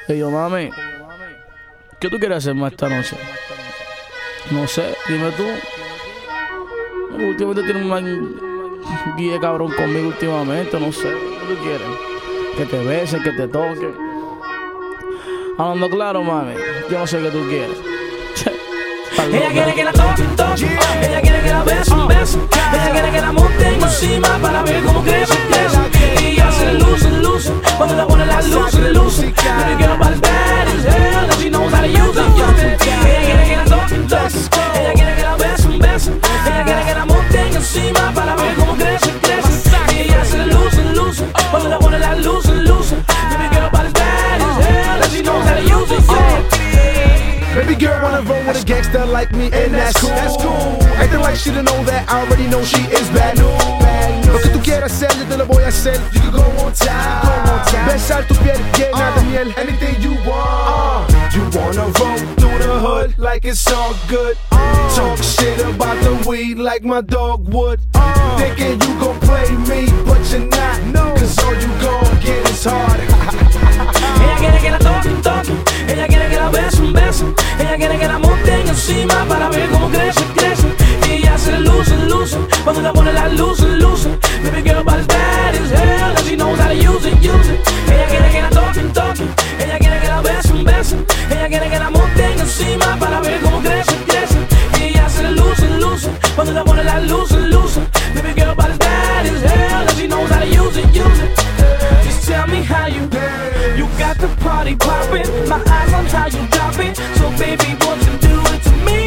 Y yo, mami, ¿qué tú quieres hacer más esta noche? No sé, dime tú. Últimamente tienes un guía cabrón conmigo últimamente, no sé. ¿Qué tú quieres? Que te bese, que te toque. Hablando claro, mami, yo no sé qué tú quieres. Ella quiere que la toque, toque. Ella quiere que la bese, bese. Ella quiere que la monte encima para ver cómo crece, crece. Y hace luce, luce. Cuando le pone la luz, luce. Baby girl, but it's bad as hell, and she knows how to use it, use it. Ella quiere que la toque, toque. Ella quiere que la bese, bese. Ella quiere que la monte encima para ver cómo crece, crece. Y hace luce, luce. Cuando le pone la luz, luce. Baby girl, but it's bad as hell, and she knows how to use it, use it. Baby girl wanna roll with a gangster like me, and that's cool. Acting like she don't know that, I already know she is bad news. Lo que tú quieras hacer, yo te lo voy a hacer. You can go on time. Besar tu piel, llena de miel. Anything you want. You wanna roll through the hood like it's all good. Talk shit about the weed like my dog would. Thinking you gon' play me, but you're not. Cause all you gon' get is hard. Ella quiere que la toque, toque. Ella quiere que la bese, bese. Ella quiere que la monten encima para ver cómo crece, crece. Y hace luce, luce. Cuando le pone la luz, luce. Baby girl, but it's bad as hell, and she knows how to use it, use it. Ella quiere que la toque, toque. Ella quiere que la bese, bese. Ella quiere que la monten encima para ver cómo crece, crece. Y hace luce, luce. Cuando le pone la luz, luce. Baby girl, but it's bad as hell, and she knows how to use it, use it. Just tell me how you got the party poppin'. My eyes on how you drop it. So baby, won't you do it to me?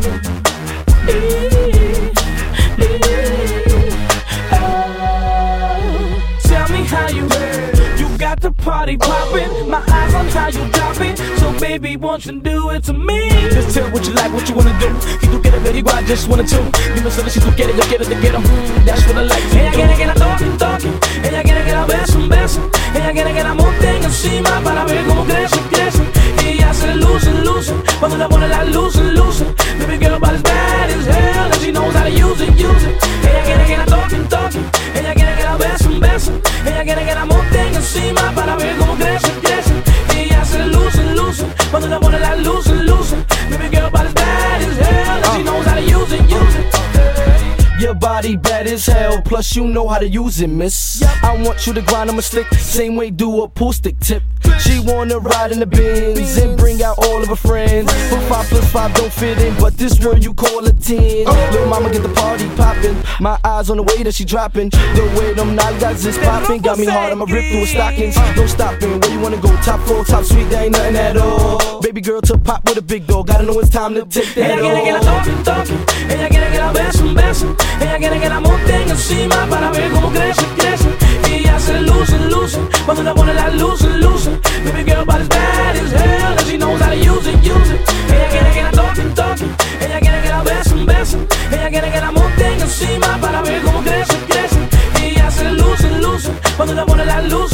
Oh, tell me how you got the party poppin'. My eyes on how you drop it. So baby, won't you do it to me? Just tell what you like, what you wanna do. Si tú quieres averiguar, I just wanna do. Dime solo si tú quieres, yo quiero te quiero. That's what I like to Ella quiere que la toque, toque. Ella quiere que la bese, bese. Ella quiere que la monten encima para ver cómo crece, crece. Y hace luce, luce. Cuando le pone la luz, luce. Baby girl, but it's bad as hell, and she knows how to use it, use it. Ella quiere que la toque, toque. Ella quiere que la bese, bese. Ella quiere que la monten encima para ver cómo crece, crece. Y hace luce, luce. Cuando le pone la luz, luce. Baby girl, but it's bad as hell, and she knows how to use it, use it. Your body bad as hell, plus you know how to use it, miss. I want you to grind on my stick, same way do a pool stick tip. She wanna ride in the Benz and bring out all of her friends. But 5 plus 5 don't fit in, but this world you call a 10. Little mama get the party poppin', my eyes on the way that she droppin'. The way them nalgas is poppin', got me hard, I'ma rip through her stockings. No stopping, where you wanna go? Top floor, top suite, there ain't nothing at all. Baby girl to pop with a big dog, gotta know it's time to take that Ella quiere que la off. toque, toque. Ella quiere que la bese, bese. Ella quiere que la monten encima para ver cómo crece, crece. Y hace luce, luce. Cuando le pone la luz, luce. Baby girl, but it's bad as hell, and she knows how to use it, use it. Ella quiere que la toque, toque. Ella quiere que la bese, bese. Ella quiere que la monten encima para ver cómo crece, crece. Y hace luce, luce. Cuando le pone la luz,